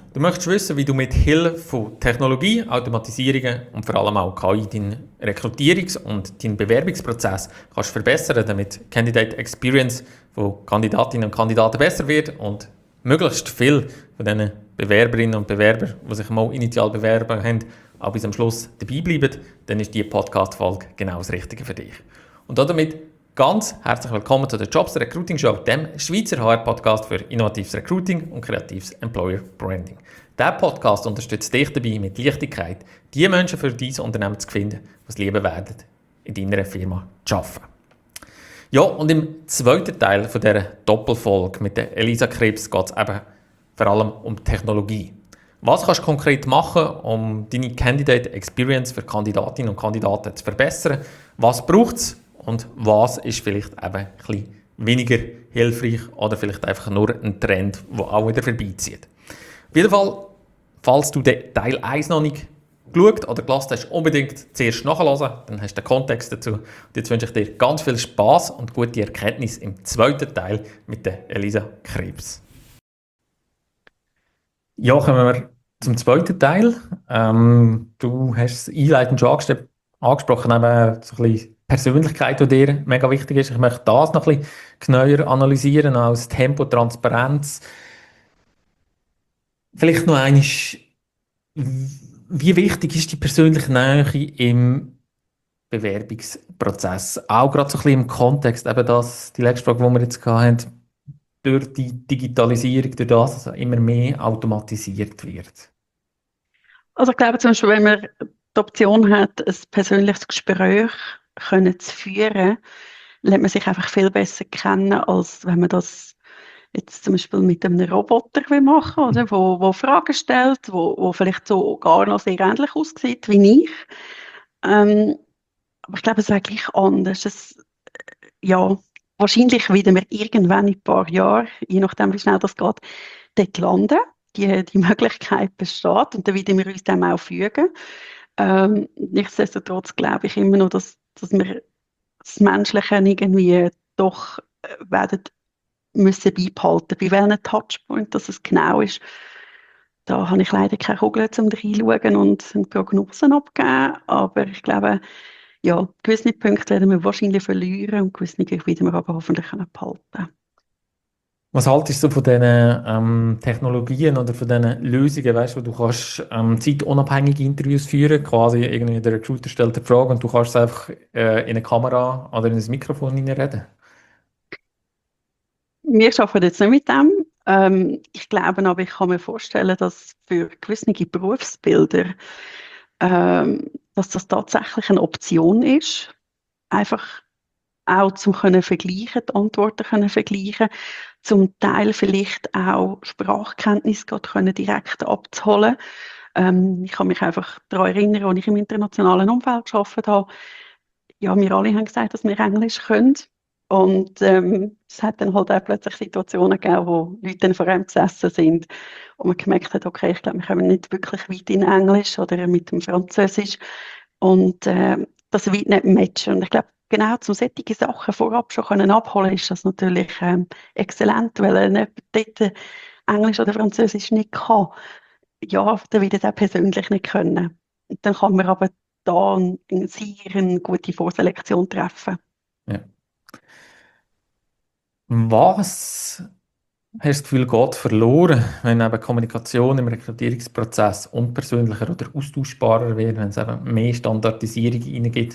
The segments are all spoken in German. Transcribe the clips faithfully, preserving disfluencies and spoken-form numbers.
Du möchtest wissen, wie du mit Hilfe von Technologie, Automatisierungen und vor allem auch K I deinen Rekrutierungs- und deinen Bewerbungsprozess kannst verbessern, damit die Candidate Experience von Kandidatinnen und Kandidaten besser wird und möglichst viel von diesen Bewerberinnen und Bewerbern, die sich mal initial bewerben haben, auch bis am Schluss dabei bleiben, dann ist diese Podcast-Folge genau das Richtige für dich. Und damit ganz herzlich willkommen zu der Jobs Recruiting Show, dem Schweizer H R-Podcast für innovatives Recruiting und kreatives Employer Branding. Dieser Podcast unterstützt dich dabei, mit Leichtigkeit die Menschen für dein Unternehmen zu finden, die es lieben werden, in deiner Firma zu arbeiten. Ja, und im zweiten Teil von dieser Doppelfolge mit der Elisa Krebs geht es eben vor allem um Technologie. Was kannst du konkret machen, um deine Candidate Experience für Kandidatinnen und Kandidaten zu verbessern? Was braucht es? Und was ist vielleicht eben ein bisschen weniger hilfreich oder vielleicht einfach nur ein Trend, der auch wieder vorbeizieht. Auf jeden Fall, falls du den Teil eins noch nicht geschaut oder gelassen hast, unbedingt zuerst nachhören, dann hast du den Kontext dazu. Und jetzt wünsche ich dir ganz viel Spass und gute Erkenntnis im zweiten Teil mit der Elisa Krebs. Ja, kommen wir zum zweiten Teil. Ähm, du hast es einleitend schon angest- angesprochen, eben so ein bisschen Persönlichkeit, die dir mega wichtig ist. Ich möchte das noch ein bisschen genauer analysieren als Tempo, Transparenz. Vielleicht noch einmal, wie wichtig ist die persönliche Nähe im Bewerbungsprozess? Auch gerade so ein bisschen im Kontext, eben das, die letzte Frage, die wir jetzt hatten, durch die Digitalisierung, durch das, dass immer mehr automatisiert wird. Also ich glaube zum Beispiel, wenn man die Option hat, ein persönliches Gespräch können zu führen, lernt man sich einfach viel besser kennen, als wenn man das jetzt zum Beispiel mit einem Roboter will machen, oder? Wo, wo Fragen stellt, wo, wo vielleicht so gar noch sehr ähnlich aussieht wie ich. Ähm, aber ich glaube, es wäre gleich anders. Es, ja, wahrscheinlich werden wir irgendwann in ein paar Jahren, je nachdem, wie schnell das geht, dort landen. Die, die Möglichkeit besteht und dann werden wir uns dem auch fügen. Ähm, nichtsdestotrotz glaube ich immer noch, dass, dass wir das Menschliche irgendwie doch äh, werden müssen beibehalten. Bei welchem Touchpoint das es genau ist, da habe ich leider keine Kugel zum reinschauen und Prognosen abgeben. Aber ich glaube, ja, gewisse Punkte werden wir wahrscheinlich verlieren und gewisse werden wir aber hoffentlich können behalten. Was haltest du von diesen ähm, Technologien oder von diesen Lösungen, weißt, wo du kannst ähm, zeitunabhängige Interviews führen, quasi irgendwie der Recruiter stellt eine Frage und du kannst es einfach äh, in eine Kamera oder in ein Mikrofon hineinreden? Wir arbeiten jetzt nicht mit dem. Ähm, ich glaube aber, ich kann mir vorstellen, dass für gewisse Berufsbilder, ähm, dass das tatsächlich eine Option ist. Einfach auch zum können vergleichen, die Antworten können vergleichen, zum Teil vielleicht auch Sprachkenntnis gerade können direkt abzuholen. Ähm, ich kann mich einfach daran erinnern, als ich im internationalen Umfeld gearbeitet habe. Ja, wir alle haben gesagt, dass wir Englisch können. Und ähm, es hat dann halt auch plötzlich Situationen gegeben, wo Leute dann vor einem gesessen sind und man gemerkt hat, okay, ich glaube, wir kommen nicht wirklich weit in Englisch oder mit dem Französisch. Und äh, das wird nicht matchen. Und ich glaube, genau, um solche Sachen vorab schon können abholen, ist das natürlich ähm, exzellent, weil wenn jemand dort Englisch oder Französisch nicht kann, ja, dann wird er es auch persönlich nicht können. Und dann kann man aber da eine, eine sehr gute Vorselektion treffen. Ja. Was hast du das Gefühl, geht verloren, wenn eben Kommunikation im Rekrutierungsprozess unpersönlicher oder austauschbarer wird, wenn es eben mehr Standardisierung reingibt?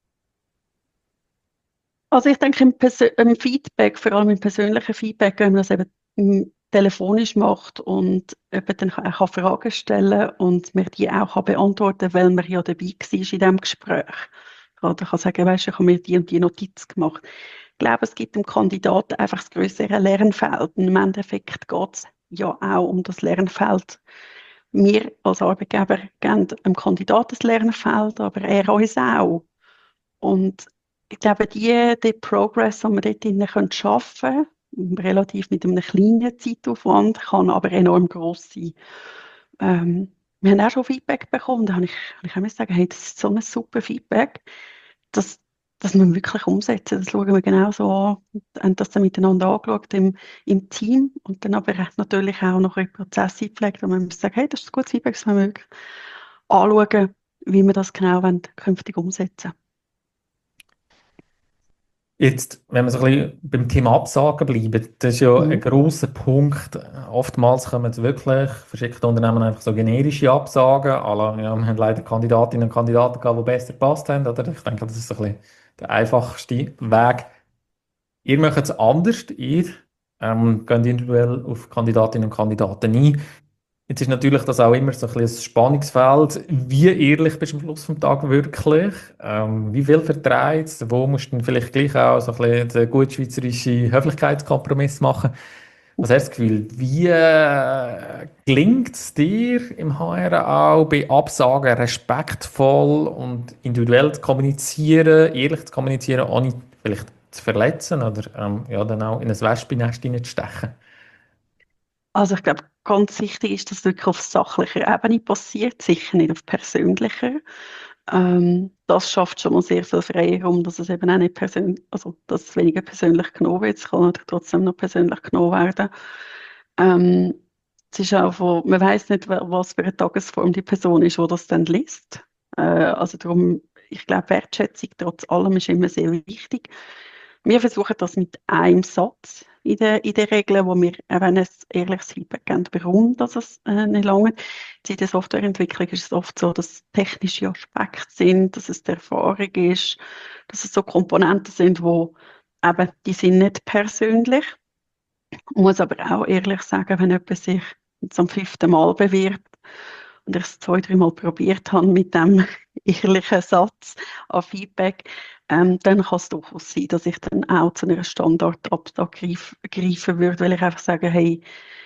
Also ich denke, im, Persö im Feedback, vor allem im persönlichen Feedback, wenn man das eben mm, telefonisch macht und eben dann auch kann Fragen stellen und man die auch kann beantworten, weil man ja dabei war in diesem Gespräch. Oder kann sagen, weißt du, ich habe mir die und die Notiz gemacht. Ich glaube, es gibt dem Kandidaten einfach das größere Lernfeld. Und im Endeffekt geht es ja auch um das Lernfeld. Wir als Arbeitgeber geben dem Kandidaten das Lernfeld, aber er uns auch. Und ich glaube, die, die Progress, die wir dort drinnen schaffen können, relativ mit einem kleinen Zeitaufwand, kann aber enorm gross sein. Ähm, wir haben auch schon Feedback bekommen, da habe ich, ich muss sagen, hey, das ist so ein super Feedback, dass das müssen wir wirklich umsetzen. Das schauen wir genauso an. Wir haben das dann miteinander angeschaut im, im Team und dann aber auch natürlich auch noch einen Prozess eingepflegt, wo man sagen, hey, das ist ein gutes Feedback, das müssen wir wirklich anschauen, wie wir das genau wollen, künftig umsetzen. Jetzt, wenn wir so ein bisschen beim Thema Absagen bleiben, das ist ja ein Mhm. grosser Punkt. Oftmals kommen jetzt wirklich verschickte Unternehmen einfach so generische Absagen. À la, ja, wir haben leider Kandidatinnen und Kandidaten gehabt, die besser gepasst haben. Oder? Ich denke, das ist so ein bisschen der einfachste Weg. Ihr macht es anders. Ihr ähm, geht individuell auf Kandidatinnen und Kandidaten ein. Jetzt ist natürlich das auch immer so ein bisschen ein Spannungsfeld. Wie ehrlich bist du am Schluss vom Tag wirklich? Ähm, wie viel vertreibst du? Wo musst du dann vielleicht gleich auch so ein bisschen den gut schweizerischen Höflichkeitskompromiss machen? Was hast du das Gefühl, wie äh, gelingt es dir im H R auch bei Absagen respektvoll und individuell zu kommunizieren, ehrlich zu kommunizieren, ohne vielleicht zu verletzen oder ähm, ja, dann auch in ein Wespennest hineinzustechen? Also ich glaube, ganz wichtig ist, dass es wirklich auf sachlicher Ebene passiert, sicher nicht auf persönlicher. Ähm, das schafft schon mal sehr viel Freiraum, dass es eben auch nicht persönlich, also dass es weniger persönlich genommen wird. Es kann natürlich trotzdem noch persönlich genommen werden. Ähm, es ist auch von, man weiß nicht, wa- was für eine Tagesform die Person ist, die das dann liest. Äh, also darum, ich glaube, Wertschätzung trotz allem ist immer sehr wichtig. Wir versuchen das mit einem Satz in der, in der Regel, wo wir, äh, wenn ein ehrliches Feedback geben, warum dass es äh, nicht lange. In der Softwareentwicklung ist es oft so, dass es technische Aspekte sind, dass es die Erfahrung ist, dass es so Komponenten sind, wo eben, die sind nicht persönlich. Ich muss aber auch ehrlich sagen, wenn jemand sich zum fünften Mal bewirbt und ich es zwei, dreimal probiert habe mit dem ehrlichen Satz an Feedback, ähm, dann kann es durchaus sein, dass ich dann auch zu einer Standardabsage greif, greifen würde, weil ich einfach sage, hey,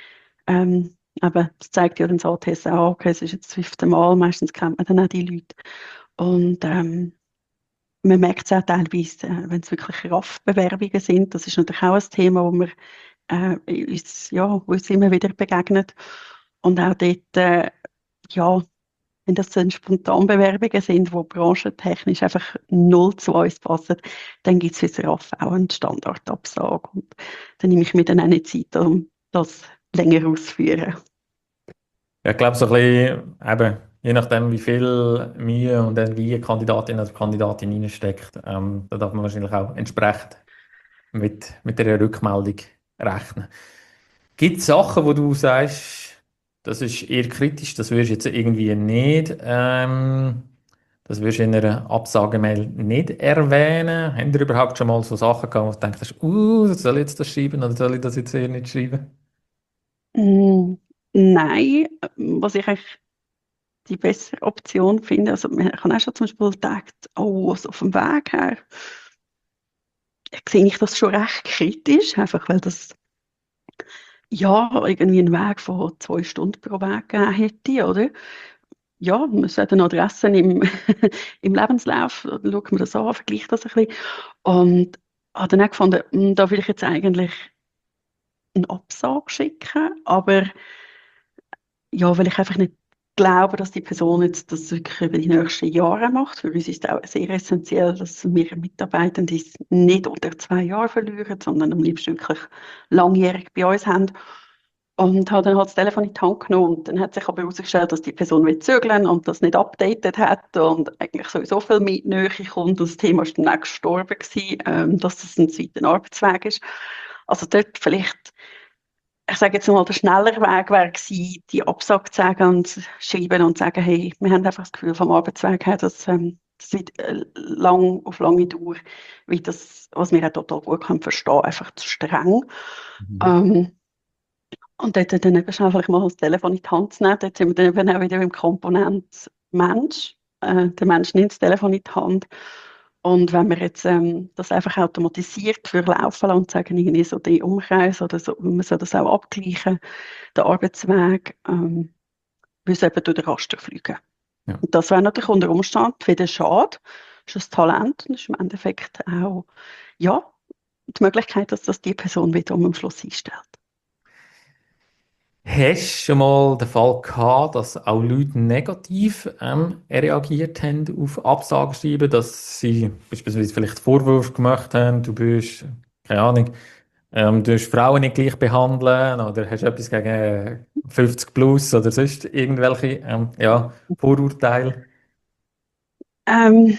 ähm, eben, das zeigt ja dann so T S A, okay, es ist jetzt das fünfte Mal, meistens kennt man dann auch die Leute. Und ähm, man merkt es auch teilweise, äh, wenn es wirklich Raffbewerbungen sind, das ist natürlich auch ein Thema, wo wir äh, uns, ja, wo uns immer wieder begegnet. Und auch dort, äh, ja, wenn das dann Spontanbewerbungen sind, die branchentechnisch einfach null zu uns passen, dann gibt es für das R A F auch eine Standardabsage. Und dann nehme ich mir dann auch nicht Zeit, um das länger auszuführen. Ja, ich glaube, so ein bisschen, eben, je nachdem, wie viel Mühe und dann wie eine Kandidatin oder Kandidatin reinsteckt, ähm, da darf man wahrscheinlich auch entsprechend mit, mit der Rückmeldung rechnen. Gibt es Sachen, wo du sagst, das ist eher kritisch, das würdest du jetzt irgendwie nicht, ähm, das würdest du in einer Absagemail nicht erwähnen? Haben ihr überhaupt schon mal so Sachen gehabt, wo du denkst, uh, soll ich jetzt das schreiben oder soll ich das jetzt eher nicht schreiben? Mm, nein, was ich eigentlich die bessere Option finde, also man kann auch schon zum Beispiel gedacht, oh, so auf dem Weg her, sehe ich das schon recht kritisch, einfach weil das ja irgendwie einen Weg von zwei Stunden pro Weg gegeben hätte, oder? Ja, man sollte eine Adresse im, im Lebenslauf, dann schaut man das an, vergleicht das ein bisschen und habe dann auch gefunden, hm, da will ich jetzt eigentlich eine Absage schicken, aber ja, weil ich einfach nicht glaube, dass die Person jetzt das wirklich über die nächsten Jahre macht. Für uns ist es auch sehr essentiell, dass wir Mitarbeitende nicht unter zwei Jahren verlieren, sondern am liebsten wirklich langjährig bei uns haben. Und habe dann halt das Telefon in die Hand genommen und dann hat sich aber herausgestellt, dass die Person will zügeln und das nicht updated hat und eigentlich sowieso viel mit Nähe kommt und das Thema ist dann auch gestorben gewesen, ähm, dass das ein zweiter Arbeitsweg ist. Also dort vielleicht, ich sage jetzt mal, der schnellere Weg wäre gewesen, die Absage zu sagen und schreiben und sagen, hey, wir haben einfach das Gefühl vom Arbeitsweg her, dass ähm, das wird äh, lang, auf lange Dauer, wie das, was wir auch total gut können verstehen, einfach zu streng. Mhm. Ähm, und dort dann eben schnell vielleicht mal das Telefon in die Hand zu nehmen. Dort sind wir dann eben auch wieder im Komponent Mensch. Äh, der Mensch nimmt das Telefon in die Hand. Und wenn wir jetzt ähm, das einfach automatisiert für laufen lassen und sagen, irgendwie so den Umkreis oder so, man soll das auch abgleichen, den Arbeitsweg, ähm, weil es eben durch den Raster fliegen. Ja. Und das wäre natürlich unter Umständen wieder schade. Das ist ein Talent und ist im Endeffekt auch, ja, die Möglichkeit, dass das die Person wiederum am Schluss einstellt. Hast du schon mal den Fall gehabt, dass auch Leute negativ ähm, reagiert haben auf Absagen schreiben, dass sie beispielsweise vielleicht Vorwürfe gemacht haben, du bist, keine Ahnung, ähm, du hast Frauen nicht gleich behandeln oder hast etwas gegen fünfzig plus oder sonst irgendwelche ähm, ja, Vorurteile? Ähm,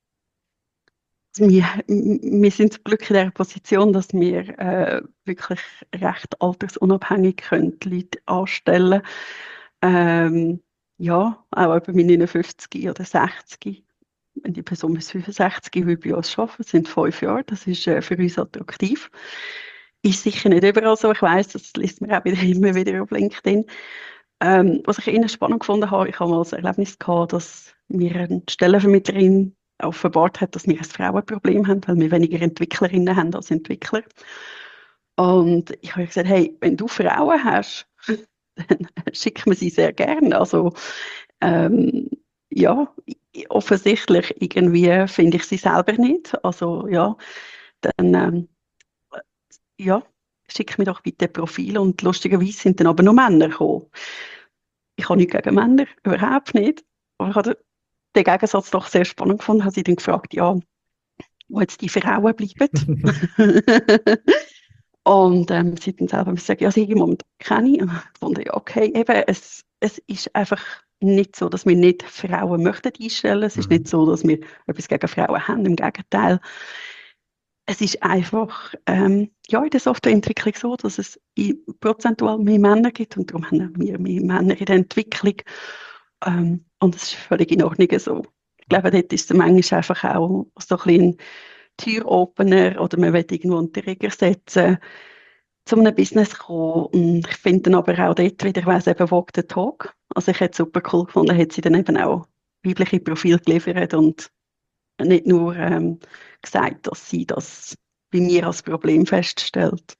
wir, wir sind zum Glück in der Position, dass wir äh, wirklich recht altersunabhängig können, die Leute anstellen. Ähm, ja, auch etwa mit neunundfünfzig oder sechzig. Wenn die Person bis fünfundsechzig will bei uns arbeiten, sind fünf Jahre. Das ist äh, für uns attraktiv. Ist sicher nicht überall so. Ich weiss, das liest man auch wieder, immer wieder auf LinkedIn. Ähm, was ich eher spannend gefunden habe, ich habe mal das Erlebnis gehabt, dass mir eine Stellenvermittlerin offenbart hat, dass wir ein Frauenproblem haben, weil wir weniger Entwicklerinnen haben als Entwickler. Und ich habe gesagt, hey, wenn du Frauen hast, dann schick mir sie sehr gerne. Also ähm, ja, offensichtlich irgendwie finde ich sie selber nicht. Also ja, dann ähm, ja, schick mir doch bitte Profil. Und lustigerweise sind dann aber nur Männer gekommen. Ich habe nichts gegen Männer, überhaupt nicht. Aber ich habe den Gegensatz doch sehr spannend gefunden. Habe sie dann gefragt, ja, wo jetzt die Frauen bleiben. Und ähm, sie hat dann selber gesagt, ja, sie im Moment keine. Und ich fand, ja, okay, eben, es, es ist einfach nicht so, dass wir nicht Frauen möchten einstellen. Es ist nicht Mhm. so, dass wir etwas gegen Frauen haben. Im Gegenteil. Es ist einfach ähm, ja, in der Softwareentwicklung so, dass es i- prozentual mehr Männer gibt und darum haben wir mehr Männer in der Entwicklung. Ähm, und das ist völlig in Ordnung so. Ich glaube, dort ist es manchmal einfach auch so ein bisschen Türopener oder man will irgendwo einen Trigger setzen, zu einem Business kommen. Und ich finde dann aber auch dort wieder, weiss eben, Walk the Talk. Also ich hätte es super cool gefunden, hätte sie dann eben auch weibliche Profile geliefert und nicht nur ähm, gesagt, dass sie das bei mir als Problem feststellt.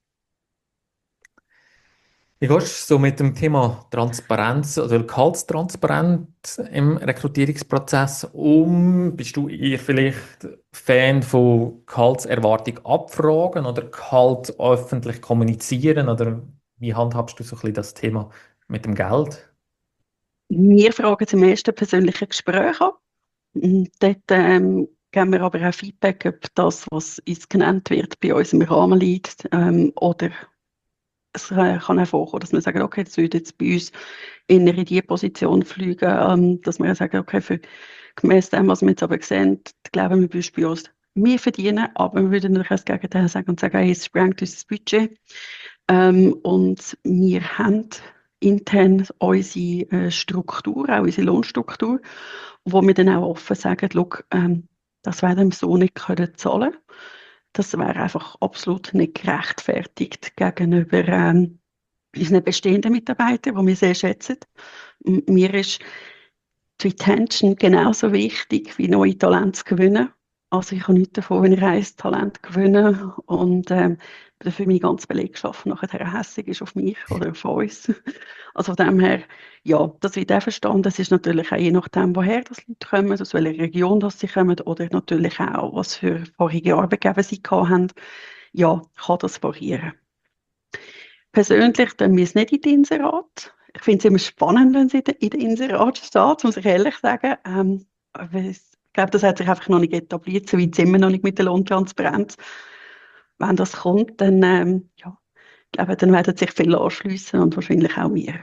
Wie gehst du so mit dem Thema Transparenz oder Gehaltstransparenz im Rekrutierungsprozess um? Bist du eher vielleicht Fan von Gehaltserwartung abfragen oder Gehalt öffentlich kommunizieren? Oder wie handhabst du so ein bisschen das Thema mit dem Geld? Wir fragen zum ersten persönlichen Gespräch ab. Und dort ähm, geben wir aber auch Feedback, ob das, was uns genannt wird, bei uns im Rahmen liegt. Ähm, oder es äh, kann auch vorkommen, dass wir sagen, okay, das würde jetzt bei uns eher in die Position fliegen, ähm, dass wir sagen, okay, für, gemäss dem, was wir jetzt aber sehen, glauben wir, würdest bei uns mehr verdienen, aber wir würden natürlich auch das Gegenteil sagen und sagen, hey, es sprengt unser Budget. Ähm, und wir haben intern unsere äh, Struktur, auch unsere Lohnstruktur, wo wir dann auch offen sagen, schau, ähm, das werden wir so nicht können zahlen. Das wäre einfach absolut nicht gerechtfertigt gegenüber ähm, unseren bestehenden Mitarbeitern, die wir sehr schätzen. M- Mir ist die Retention genauso wichtig wie neue Talente zu gewinnen. Also ich habe nichts davon, wenn ich ein Talent gewinne und ähm, dafür meine ganze Belegschaft nachher hässig ist auf mich oder auf uns. Also von dem her, ja, das wird auch verstanden. Es ist natürlich auch je nachdem, woher das Leute kommen, aus welcher Region das sie kommen oder natürlich auch, was für vorherige Arbeitgeber sie gehabt haben. Ja, kann das variieren. Persönlich tun wir es nicht in den Inserat. Ich finde es immer spannend, wenn es in den in den Inserat steht, muss ich ehrlich sagen. Ähm, aber es- ich glaube, das hat sich einfach noch nicht etabliert, so weit sind wir noch nicht mit der Lohntransparenz. Wenn das kommt, dann, ähm, ja, ich glaube, dann werden sich viele anschliessen und wahrscheinlich auch wir.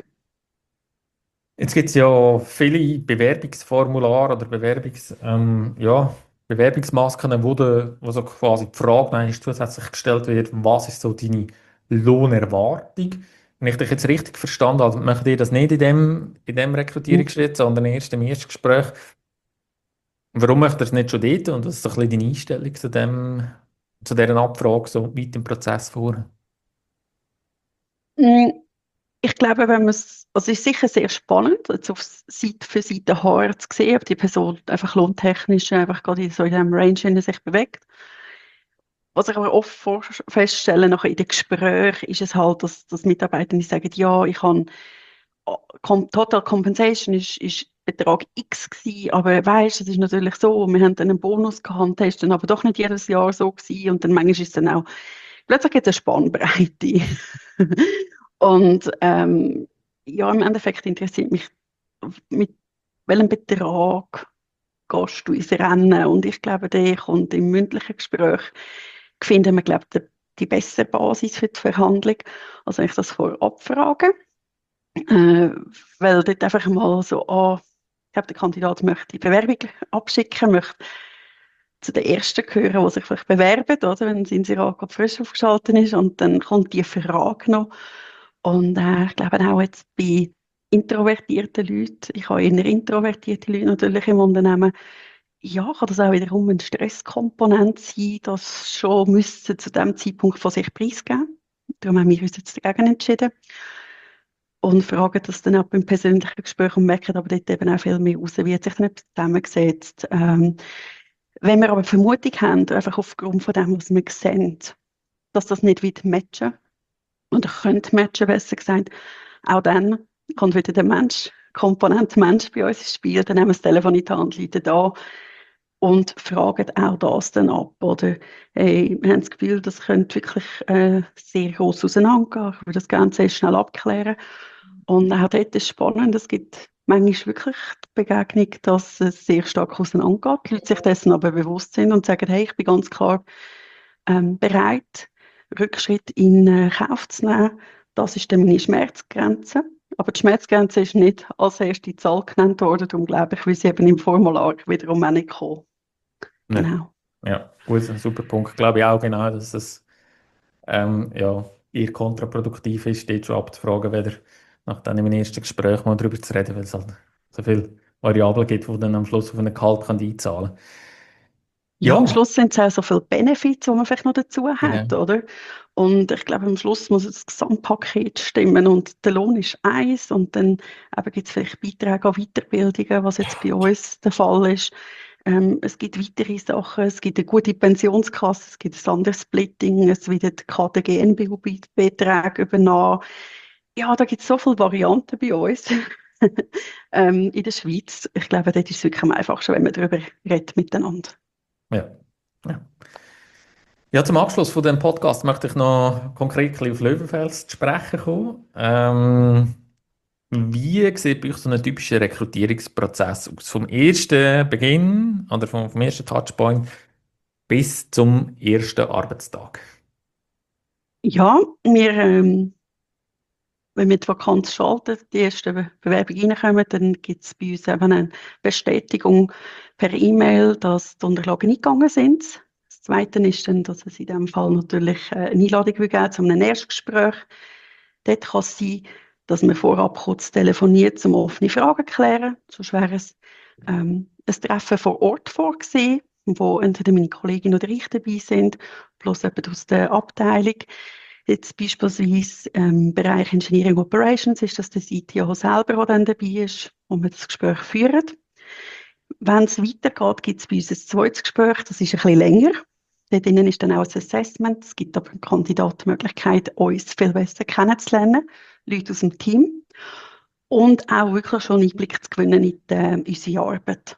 Jetzt gibt es ja viele Bewerbungsformulare oder Bewerbungs, ähm, ja, Bewerbungsmasken, wo, de, wo so quasi die Frage noch zusätzlich gestellt wird, was ist so deine Lohnerwartung? Wenn ich dich jetzt richtig verstanden habe, macht ihr das nicht in dem, in dem Rekrutierungsschritt, sondern erst im ersten Gespräch. Warum macht ihr es nicht schon dort und was ist so ein bisschen deine Einstellung zu dem, zu dieser Abfrage so weit im Prozess vor? Mm, Ich glaube, wenn man es, also es ist sicher sehr spannend, jetzt auf Seite für Seite H R zu sehen, ob die Person einfach lohntechnisch einfach gerade in so in diesem Range in sich bewegt. Was ich aber oft vor- feststelle, nachher in den Gesprächen, ist es halt, dass, dass Mitarbeiter die sagen, ja, ich habe Com Total Compensation ist, ist Betrag X gewesen, aber weißt, es ist natürlich so, wir haben dann einen Bonus gehabt, der ist dann aber doch nicht jedes Jahr so gewesen und dann manchmal ist es dann auch, plötzlich gibt es eine Spannbreite. Und ähm, ja, im Endeffekt interessiert mich, mit welchem Betrag gehst du ins Rennen? Und ich glaube, der kommt im mündlichen Gespräch, finden wir, glaube ich, die bessere Basis für die Verhandlung, als wenn ich das vorab frage. Äh, weil dort einfach mal so, ah, ich glaube, der Kandidat möchte die Bewerbung abschicken, möchte zu den Ersten gehören, die sich vielleicht bewerben, oder, wenn das Inserat gerade frisch aufgeschaltet ist. Und dann kommt die Frage noch. Und äh, ich glaube auch jetzt bei introvertierten Leuten, ich habe eher introvertierte Leute natürlich im Unternehmen, ja, kann das auch wiederum ein Stresskomponent sein, das schon müssen zu dem Zeitpunkt von sich preisgeben. Darum haben wir uns jetzt dagegen entschieden und fragen das dann auch beim persönlichen Gespräch und merken aber dort eben auch viel mehr raus, wie hat sich denn etwas zusammengesetzt. Ähm, wenn wir aber die Vermutung haben, einfach aufgrund von dem, was wir sehen, dass das nicht wird matchen oder könnte matchen, besser gesagt, auch dann kommt wieder der Mensch, Komponente Mensch bei uns ins Spiel, dann nehmen wir das Telefon in die Hand, Leute da und fragen auch das dann ab, oder hey, wir haben das Gefühl, das könnte wirklich äh, sehr gross auseinandergehen, ich würde das Ganze sehr schnell abklären. Und auch dort ist es spannend, es gibt manchmal wirklich die Begegnung, dass es sehr stark auseinandergeht, die Leute sich dessen aber bewusst sind und sagen, hey, ich bin ganz klar ähm, bereit, Rückschritt in äh, Kauf zu nehmen. Das ist dann meine Schmerzgrenze. Aber die Schmerzgrenze ist nicht als erste Zahl genannt worden, darum glaube ich, weil sie eben im Formular wiederum auch nicht kommen. Ja, Genau. ja, gut, ein super Punkt. Glaube ich auch genau, dass es ähm, ja, eher kontraproduktiv ist, dort schon abzufragen, weder nachdem im ersten Gespräch mal darüber zu reden, weil es halt so viele Variablen gibt, die dann am Schluss auf einen Gehalt kann einzahlen kann. Ja, am Ja, Schluss sind es auch so viele Benefits, die man vielleicht noch dazu hat, genau. oder? Und ich glaube, am Schluss muss das Gesamtpaket stimmen und der Lohn ist eins und dann gibt es vielleicht Beiträge an Weiterbildungen, was jetzt bei uns der Fall ist. Ähm, es gibt weitere Sachen, es gibt eine gute Pensionskasse, es gibt ein anderes Splitting, es wird die K T G N B U-Beträge übernommen. Ja, da gibt es so viele Varianten bei uns ähm, in der Schweiz. Ich glaube, dort ist es wirklich am einfachsten, wenn man darüber redet miteinander. Ja. Ja. Ja, zum Abschluss von dem Podcast möchte ich noch konkret ein bisschen auf Löwenfels zu sprechen kommen. Ähm, wie sieht bei euch so ein typischer Rekrutierungsprozess aus? Vom ersten Beginn oder vom, vom ersten Touchpoint bis zum ersten Arbeitstag? Ja, wir, ähm, wenn wir die Vakanz schalten, die ersten Be- Bewerbungen reinkommen, dann gibt es bei uns eben eine Bestätigung per E-Mail, dass die Unterlagen eingegangen sind. Das Zweite ist dann, dass es in diesem Fall natürlich äh, eine Einladung will geben zu einem Erstgespräch. Dort kann es sein, dass man vorab kurz telefoniert, um offene Fragen zu klären. Sonst wäre es ähm, ein Treffen vor Ort vorgesehen, wo entweder meine Kollegin oder ich dabei sind, plus jemand aus der Abteilung. Jetzt beispielsweise im Bereich Engineering Operations ist das der C T O selber, der dann dabei ist, wo wir das Gespräch führen. Wenn es weitergeht, gibt es bei uns ein zweites Gespräch, das ist ein bisschen länger. Dort drinnen ist dann auch ein Assessment. Es gibt aber dem Kandidaten die Möglichkeit, uns viel besser kennenzulernen, Leute aus dem Team. Und auch wirklich schon einen Einblick zu gewinnen in die, äh, unsere Arbeit.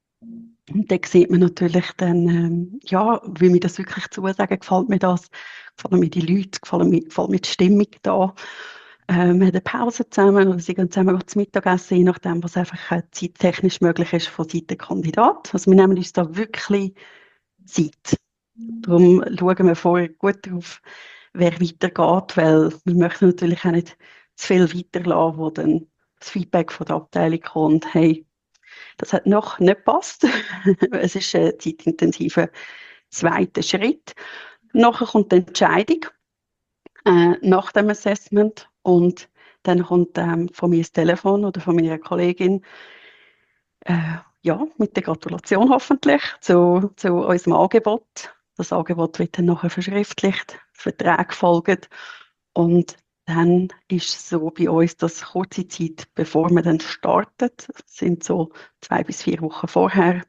Und da sieht man natürlich dann, ähm, ja, wie mir das wirklich zusagen, gefällt mir das, gefallen mir die Leute, gefallen mir, gefällt mir die Stimmung da. Ähm, wir haben eine Pause zusammen oder sie gehen zusammen zum Mittagessen, je nachdem, was einfach äh, zeittechnisch möglich ist von Seiten der Kandidat. Also wir nehmen uns da wirklich Zeit. Darum schauen wir vorher gut drauf, wer weitergeht, weil wir möchten natürlich auch nicht zu viel weiterlassen, wo dann das Feedback von der Abteilung kommt, hey, das hat noch nicht gepasst. Es ist ein zeitintensiver zweiter Schritt. Nachher kommt die Entscheidung äh, nach dem Assessment und dann kommt ähm, von mir das Telefon oder von meiner Kollegin äh, ja, mit der Gratulation hoffentlich zu, zu unserem Angebot. Das Angebot wird dann nachher verschriftlicht, Verträge folgen und dann ist es so bei uns, dass kurze Zeit, bevor man dann startet, das sind so zwei bis vier Wochen vorher,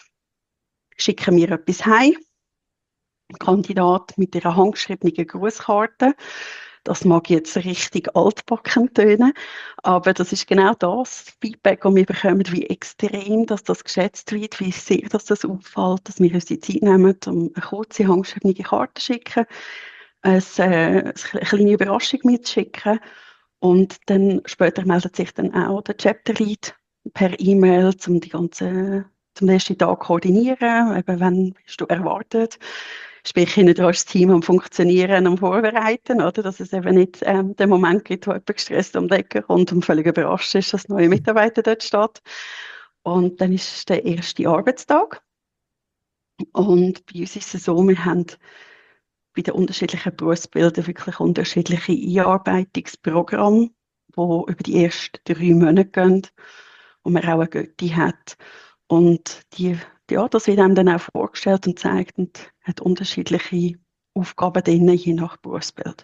schicken wir etwas heim. Ein Kandidat mit ihrer handgeschriebenen Grußkarte. Das mag jetzt richtig altbacken tönen, aber das ist genau das Feedback, das wir bekommen, wie extrem dass das geschätzt wird, wie sehr dass das auffällt, dass wir uns die Zeit nehmen, um eine kurze handgeschriebene Karte zu schicken, eine, äh, eine kleine Überraschung mitzuschicken Und dann später meldet sich dann auch der Chapter Lead per E-Mail, um die ganze, zum nächsten Tag zu koordinieren. Eben, wann bist du erwartet? Sprich, hinten dran ist das Team am Funktionieren, am Vorbereiten, oder? Dass es eben nicht ähm, den Moment gibt, wo jemand gestresst um die Ecke kommt und völlig überrascht ist, dass neue Mitarbeiter dort steht. Und dann ist der erste Arbeitstag. Und bei uns ist es so, wir haben bei den unterschiedlichen Berufsbildern wirklich unterschiedliche Einarbeitungsprogramme, die über die ersten drei Monate gehen, wo man auch eine Götti hat. Und die, ja, das wird einem dann auch vorgestellt und zeigt und hat unterschiedliche Aufgaben drin, je nach Berufsbild.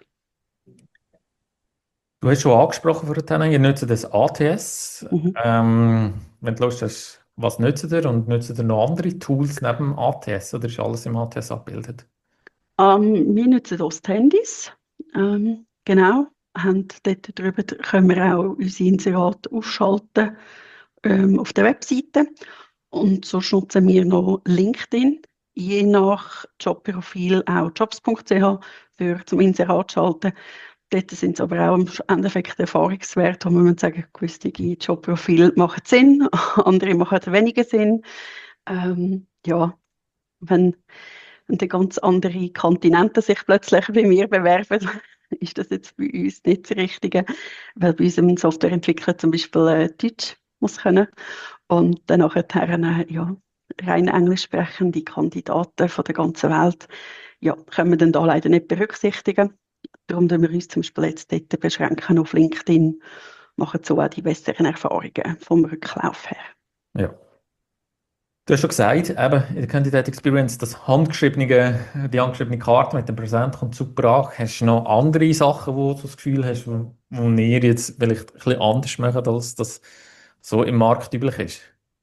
Du hast schon angesprochen vorhin, ihr nutzt das A T S. Mhm. Ähm, wenn du Lust hast, was nutzt ihr und nutzt ihr noch andere Tools neben dem A T S oder ist alles im A T S abgebildet? Ähm, wir nutzen Osthandys. Ähm, genau. Haben dort drüber können wir auch unsere Inserate aufschalten ähm, auf der Webseite. Und so nutzen wir noch LinkedIn, je nach Jobprofil auch jobs punkt c h für zum Inserat schalten. Dort sind es aber auch im Endeffekt Erfahrungswerte, wo man sagen, gewisse Jobprofile machen Sinn, andere machen weniger Sinn. Ähm, ja, wenn, wenn dann ganz andere Kontinente sich plötzlich bei mir bewerben, ist das jetzt bei uns nicht das Richtige, weil bei unserem Softwareentwickler zum Beispiel äh, Deutsch muss können und dann nachher äh, ja, rein englisch sprechende Kandidaten von der ganzen Welt, ja, können wir dann da leider nicht berücksichtigen. Darum tun wir uns zum Beispiel jetzt dort beschränken auf LinkedIn, machen so auch die besseren Erfahrungen vom Rücklauf her. Ja. Du hast schon gesagt, eben in der Candidate Experience, das handgeschriebene, die handgeschriebene Karte mit dem Präsent kommt super an. Hast du noch andere Sachen, wo du das Gefühl hast, wo, wo ihr jetzt vielleicht ein bisschen anders macht, als das so im Markt üblich ist?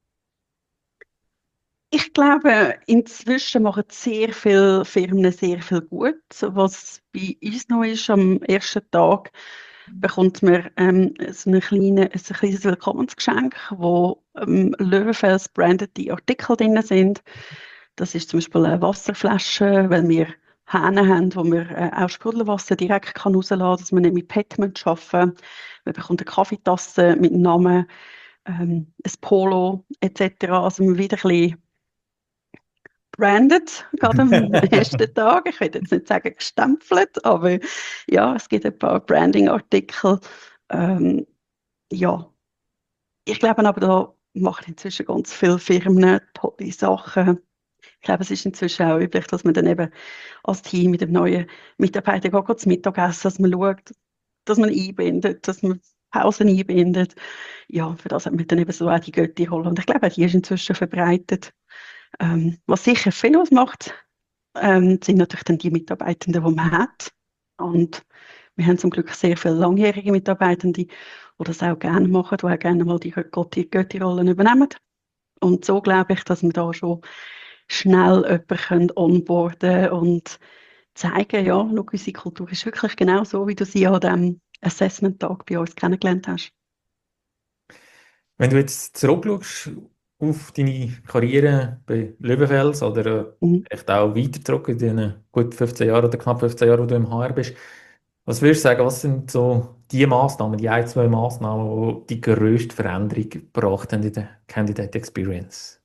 Ich glaube, inzwischen machen sehr viele Firmen sehr viel gut. Was bei uns noch ist, am ersten Tag bekommt man ähm, so eine kleine, ein kleines Willkommensgeschenk, wo ähm, Löwenfels brandete Artikel drin sind. Das ist zum Beispiel eine Wasserflasche, weil wir Hähne haben, wo man äh, auch Sprudelwasser direkt kann rauslassen kann, dass man nicht mit P E T arbeiten muss. Man bekommt eine Kaffeetasse mit dem Namen, ähm, ein Polo et cetera. Also man wieder ein bisschen branded, gerade am ersten Tag. Ich will jetzt nicht sagen gestempelt, aber ja, es gibt ein paar Branding-Artikel. Ähm, ja, ich glaube aber, da machen inzwischen ganz viele Firmen tolle Sachen. Ich glaube, es ist inzwischen auch üblich, dass man dann eben als Team mit dem neuen Mitarbeiter geht, zum Mittagessen, dass man schaut, dass man einbindet, dass man Pausen einbindet. Ja, für das hat man dann eben so auch die Götti-Rolle. Und ich glaube, die ist inzwischen verbreitet. Ähm, was sicher viel ausmacht, ähm, sind natürlich dann die Mitarbeitenden, die man hat. Und wir haben zum Glück sehr viele langjährige Mitarbeitende, die das auch gerne machen, die auch gerne mal die Götti- Götti-Rollen übernehmen. Und so glaube ich, dass wir da schon schnell jemanden onboarden und zeigen, ja, schau, unsere Kultur ist wirklich genau so, wie du sie an diesem Assessment-Tag bei uns kennengelernt hast. Wenn du jetzt zurückschaust auf deine Karriere bei Löwenfels oder äh, Mhm. echt auch weiter zurück in den gut fünfzehn Jahren oder knapp fünfzehn Jahren, wo du im H R bist, was würdest du sagen, was sind so die Maßnahmen, die ein, zwei Maßnahmen, die die grösste Veränderung gebracht haben in der Candidate Experience?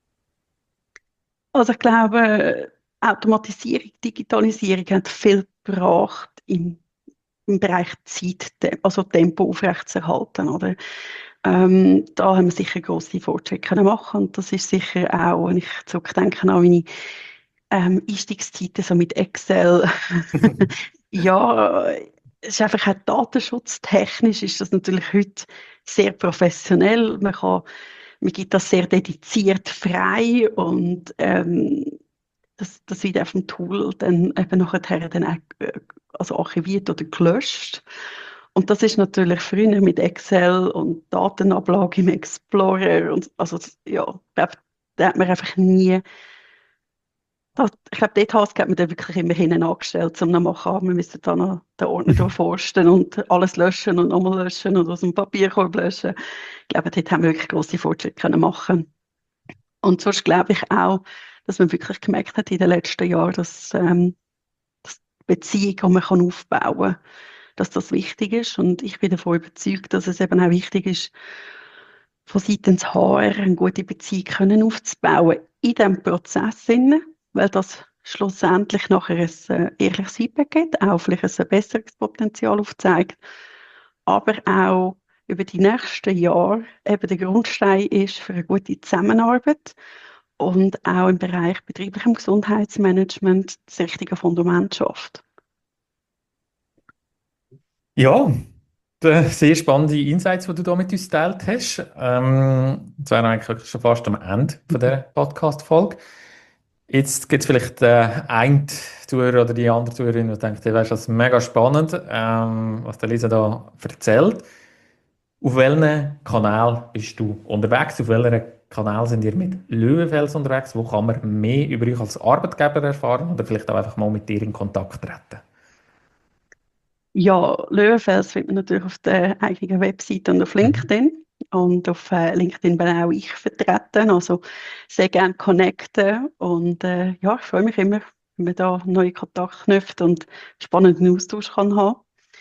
Also ich glaube, Automatisierung, Digitalisierung hat viel gebracht im, im Bereich Zeit, also Tempo aufrechtzuerhalten, oder? Ähm, da haben wir sicher grosse Fortschritte können machen und das ist sicher auch, wenn ich zurückdenke an meine ähm, Einstiegszeiten so mit Excel, ja, es ist einfach auch datenschutztechnisch ist das natürlich heute sehr professionell. Man kann, man gibt das sehr dediziert frei und ähm, das, das wird auf dem Tool dann eben nachher dann auch, äh, also archiviert oder gelöscht. Und das ist natürlich früher mit Excel und Datenablage im Explorer und also ja, ich glaube, da hat man einfach nie das, ich glaube, die Task hat man dann wirklich immer hinten angestellt, um noch mal machen. Wir müssen dann noch den Ordner durchforsten und alles löschen und nochmal löschen und aus dem Papierkorb löschen. Ich glaube, dort haben wir wirklich grosse Fortschritte können machen. Und sonst glaube ich auch, dass man wirklich gemerkt hat in den letzten Jahren, dass, ähm, dass die Beziehung, die man kann aufbauen kann, dass das wichtig ist. Und ich bin davon überzeugt, dass es eben auch wichtig ist, von seitens H R eine gute Beziehung können aufzubauen in diesem Prozess, hinein, weil das schlussendlich nachher ein äh, ehrliches Feedback gibt, auch vielleicht ein Verbesserungspotenzial aufzeigt, aber auch über die nächsten Jahre eben der Grundstein ist für eine gute Zusammenarbeit und auch im Bereich betrieblichem Gesundheitsmanagement das richtige Fundament schafft. Ja, d- sehr spannende Insights, die du da mit uns geteilt hast. Ähm, jetzt wären wir eigentlich wirklich schon fast am Ende von der Podcast-Folge. Jetzt gibt es vielleicht den einen Zuhörer oder die andere Zuhörerin, die denkt, hey, weißt du, das ist mega spannend, ähm, was der Lisa da erzählt. Auf welchen Kanal bist du unterwegs? Auf welchen Kanal sind ihr mit Löwenfels unterwegs? Wo kann man mehr über euch als Arbeitgeber erfahren oder vielleicht auch einfach mal mit dir in Kontakt treten? Ja, Löwenfels findet man natürlich auf der eigenen Webseite und auf Mhm. LinkedIn. Und auf äh, LinkedIn bin auch ich vertreten, also sehr gerne connecten. Und äh, ja, ich freue mich immer, wenn man da neue Kontakte knüpft und spannenden Austausch kann haben.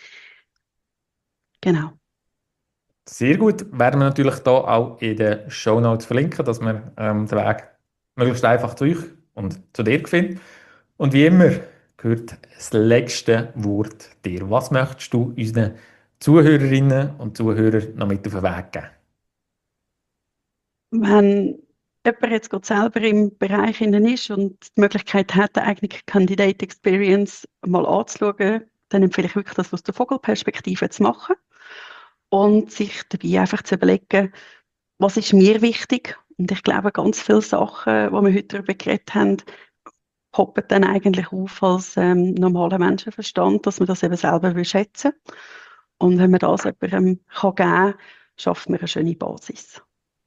Genau. Sehr gut. Werden wir natürlich da auch in den Shownotes verlinken, dass man ähm, den Weg möglichst einfach zu euch und zu dir findet. Und wie immer gehört das letzte Wort dir. Was möchtest du unseren Zuhörerinnen und Zuhörern noch mit auf den Weg geben? Wenn jemand jetzt gerade selber im Bereich innen ist und die Möglichkeit hat, eine eigene Candidate Experience mal anzuschauen, dann empfehle ich wirklich, das aus der Vogelperspektive zu machen und sich dabei einfach zu überlegen, was ist mir wichtig? Und ich glaube, ganz viele Sachen, die wir heute darüber geredet haben, poppen dann eigentlich auf als ähm, normaler Menschenverstand, dass man das eben selber will schätzen. Und wenn man das jemandem kann geben kann, schafft man eine schöne Basis.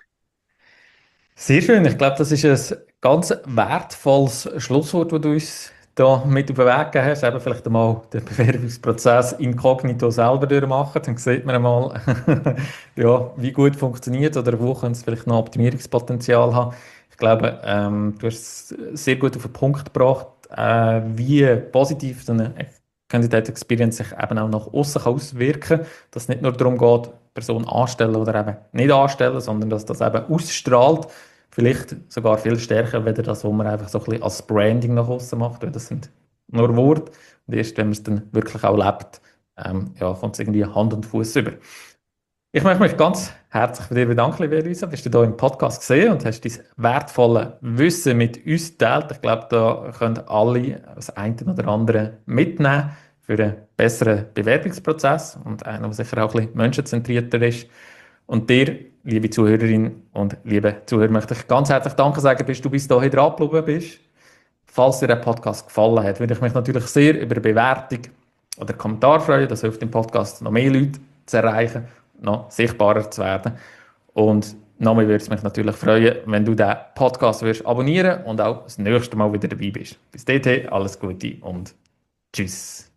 Sehr schön. Ich glaube, das ist ein ganz wertvolles Schlusswort, das du uns da mit auf den Weg gegeben hast. Eben vielleicht einmal den Bewerbungsprozess inkognito selber durchmachen. Dann sieht man einmal, ja, wie gut funktioniert oder wo könnte es vielleicht noch Optimierungspotenzial haben. Ich glaube, ähm, du hast es sehr gut auf den Punkt gebracht, äh, wie positiv so eine Candidate Experience sich eben auch nach außen auswirken kann. Dass es nicht nur darum geht, Person anstellen oder eben nicht anstellen, sondern dass das eben ausstrahlt. Vielleicht sogar viel stärker, als das, was man einfach so ein bisschen als Branding nach außen macht, weil das sind nur Worte. Und erst wenn man es dann wirklich auch lebt, ähm, ja, kommt es irgendwie Hand und Fuß über. Ich möchte mich ganz herzlich bei dir bedanken, liebe Elisa. Bist du hier im Podcast gesehen und hast dein wertvolle Wissen mit uns geteilt. Ich glaube, da können alle das eine oder andere mitnehmen für einen besseren Bewerbungsprozess und einen, der sicher auch ein bisschen menschenzentrierter ist. Und dir, liebe Zuhörerin und liebe Zuhörer, möchte ich ganz herzlich Danke sagen, dass du bis hierhin dran geblieben bist. Falls dir der Podcast gefallen hat, würde ich mich natürlich sehr über eine Bewertung oder Kommentar freuen. Das hilft dem Podcast, noch mehr Leute zu erreichen, noch sichtbarer zu werden. Und nochmal würde es mich natürlich freuen, wenn du den Podcast wirst abonnieren und auch das nächste Mal wieder dabei bist. Bis dahin, alles Gute und tschüss.